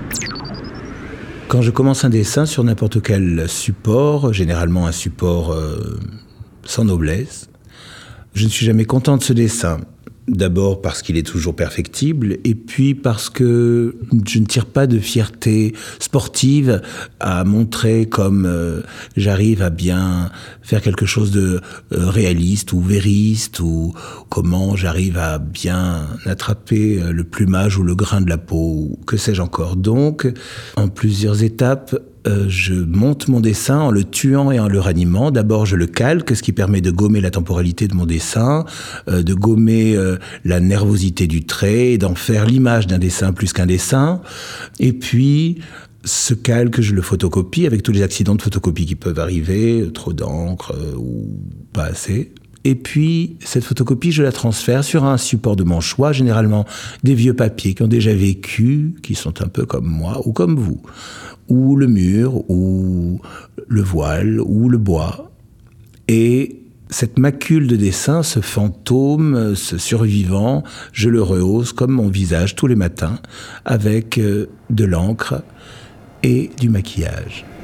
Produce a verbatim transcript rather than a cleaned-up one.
Quand je commence un dessin sur n'importe quel support, généralement un support euh, sans noblesse, je ne suis jamais content de ce dessin. D'abord parce qu'il est toujours perfectible, et puis parce que je ne tire pas de fierté sportive à montrer comme euh, j'arrive à bien faire quelque chose de euh, réaliste ou vériste, ou comment j'arrive à bien attraper euh, le plumage ou le grain de la peau, ou que sais-je encore. Donc, en plusieurs étapes, Euh, je monte mon dessin en le tuant et en le ranimant. D'abord, je le calque, ce qui permet de gommer la temporalité de mon dessin, euh, de gommer euh, la nervosité du trait, et d'en faire l'image d'un dessin plus qu'un dessin. Et puis, ce calque, je le photocopie avec tous les accidents de photocopie qui peuvent arriver, euh, trop d'encre euh, ou pas assez. Et puis, cette photocopie, je la transfère sur un support de mon choix, généralement des vieux papiers qui ont déjà vécu, qui sont un peu comme moi ou comme vous, ou le mur, ou le voile, ou le bois. Et cette macule de dessin, ce fantôme, ce survivant, je le rehausse comme mon visage tous les matins, avec de l'encre et du maquillage.